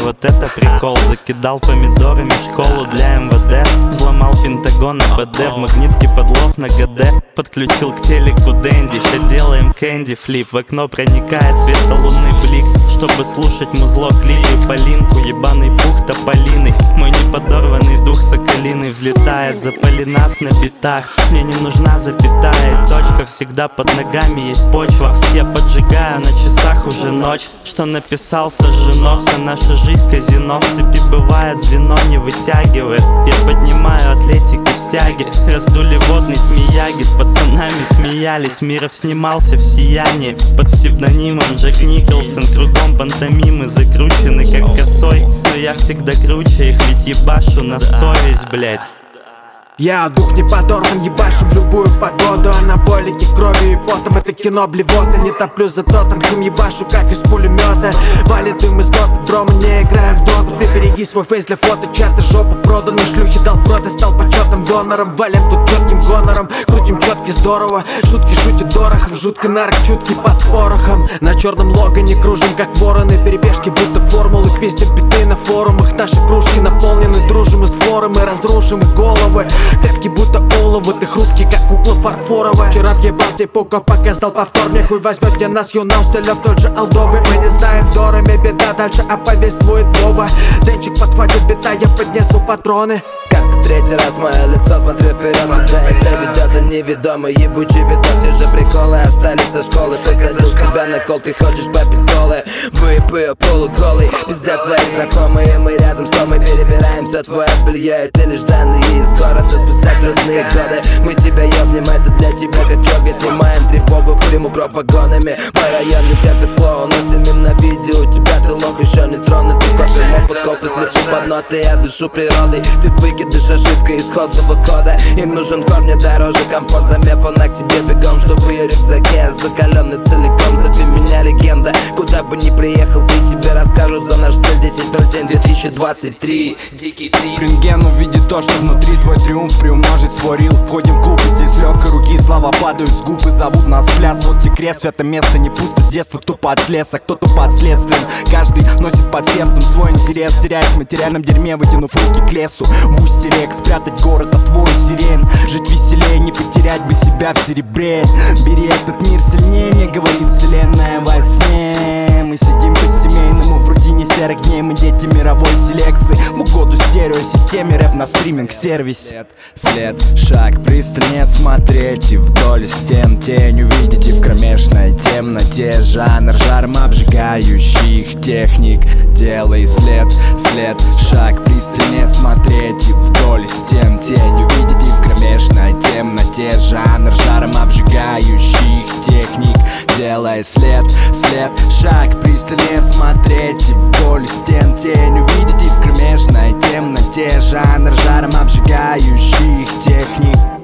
вот это прикол. Закидал помидорами школу для МВД, взломал Пентагон АБД, в магнитке подлов на ГД, подключил к телеку Дэнди. Ща делаем кэнди флип, в окно проникает светло-лунный блик, чтобы слушать музло, клею полинку, ебаный пух тополиный. Мой неподорванный дух соколиный взлетает, запали нас на битах. Мне не нужна запятая и точка, всегда под ногами есть почва. Я поджигаю, на часах уже ночь. Что написал, сожжено, вся наша жизнь казино. В цепи бывает, звено не вытягивает. Я поднимаю атлетику стяги, раздули водный смеяги, с пацанами смеялись. Миров снимался в сиянии под псевдонимом Джек Николсон. Кругом пантомимы закручены как косой, но я всегда круче их, ведь ебашу на совесть, блять. Я дух не подорван, ебашу в любую погоду. Анаболики кровью и потом, это кино блевота. Не топлю за Тоттенхэм, ебашу как из пулемета. Валит дым из доты, бро, мы не играем в доту. Прибереги свой фейс для фото, чаты, жопа проданы. Шлюхи дал в рот и стал почетным донором. Валим тут четким гонором, крутим четки здорово. Шутки шутит Дорохов, жуткий нарк, чуткий под порохом. На черном логане кружим как вороны, перебежки будто формулы. Пиздим биты на форумах, наши кружки наполнены. Дружим из форы, мы разрушим их головы. Крепкий будто олово, ты хрупкий как кукла фарфоровая. Вчера въебал типука, показал повтор. Мне хуй возьмет, нас юна, устелек тот же алдовый. Мы не знаем дорами, беда дальше оповествует Вова. Денчик подхватит бита, я поднесу патроны. Как в третий раз мое лицо, смотрю вперед, куда это ведет, а неведомый ебучий видок. Те же приколы остались со школы, посадил тебя на кол, ты хочешь попить колы. Выпью полуголый, пиздят твои знакомые. Мы рядом с Томой перебираем все твое белье, и ты лишь данные из города. Спустя трудные годы мы тебя ебнем, это для тебя как йога. Снимаем тревогу, курим укроп вагонами. Мой район не терпит клоуна, снимем на видео. У тебя ты лох еще не тронутый, копим опыт, копы слепу под ноты. Я душу природой, ты выкидыш, ошибка исходного кода. Им нужен корм, мне дороже комфорт. Замев он к тебе бегом, чтобы я рюкзаке закаленный целиком. Зови меня легенда, куда бы ни приехал, ты тебе расскажу за наш стиль. 10.07 2023, дикий трип. Рентген увидит то, что внутри, твой триумф приумножить свой рил. Входим в клуб, и здесь легкой руки слова падают с губ и зовут нас в пляс. Вот те крест, это место не пусто с детства. Кто под слез, а кто-то под следствием. Каждый носит под сердцем свой интерес, теряясь в материальном дерьме, вытянув руки к лесу. В устье рек спрятать город от твой сирен. Жить веселее, не потерять бы себя в серебре. Бери этот мир сильнее, мне говорит вселенная во сне. Мы сидим по-семейному в рутине серых дней. Мы дети мировой селекции, в угоду стереосистеме. Рэп на стриминг-сервисе. След, шаг, пристальнее смотреть и вдоль стен тень увидите в кромешной темноте. Жанр жаром обжигающих техник. Делай след, шаг, пристальнее смотреть и вдоль стен тень увидите в кромешной темноте. Жанр жаром обжигающих техник. Делай след, шаг, пристальнее смотреть и вдоль стен тень увидите в кромешной темноте. Жанр жаром обжигающих техник.